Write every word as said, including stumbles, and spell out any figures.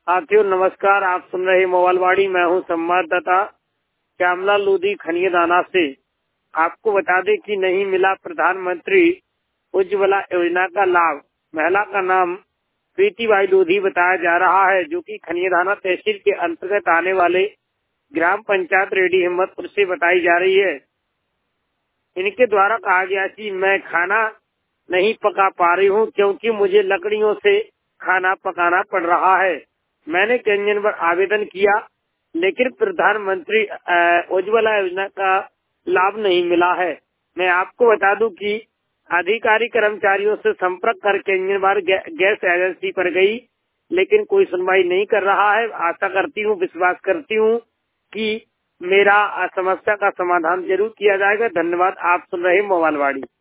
साथियों नमस्कार, आप सुन रहे मोबाइलवाड़ी। मैं हूं संवाददाता श्यामला लोधी खनियादाना से। आपको बता दें कि नहीं मिला प्रधानमंत्री उज्ज्वला योजना का लाभ। महिला का नाम प्रीति बाई लोधी बताया जा रहा है, जो कि खनियादाना तहसील के अंतर्गत आने वाले ग्राम पंचायत रेडी हिम्मतपुर से बताई जा रही है। इनके द्वारा कहा गया कि मैं खाना नहीं पका पा रही हूँ क्योंकि मुझे लकड़ियों से खाना पकाना पड़ रहा है। मैंने केंद्र पर आवेदन किया, लेकिन प्रधानमंत्री उज्ज्वला योजना का लाभ नहीं मिला है। मैं आपको बता दूं कि अधिकारी कर्मचारियों से संपर्क कर केंद्र बार गैस एजेंसी पर गई, लेकिन कोई सुनवाई नहीं कर रहा है। आशा करती हूँ, विश्वास करती हूँ कि मेरा समस्या का समाधान जरूर किया जाएगा। धन्यवाद। आप सुन रहे मोबाइलवाड़ी।